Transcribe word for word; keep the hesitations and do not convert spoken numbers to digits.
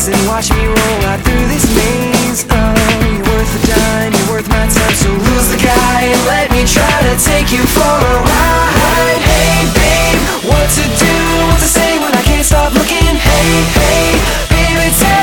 and watch me roll out through this maze. Oh, you're worth a dime, you're worth my time, so lose the guy and let me try to take you for a ride. Hey babe, what to do, what to say when I can't stop looking? Hey, hey, baby, tell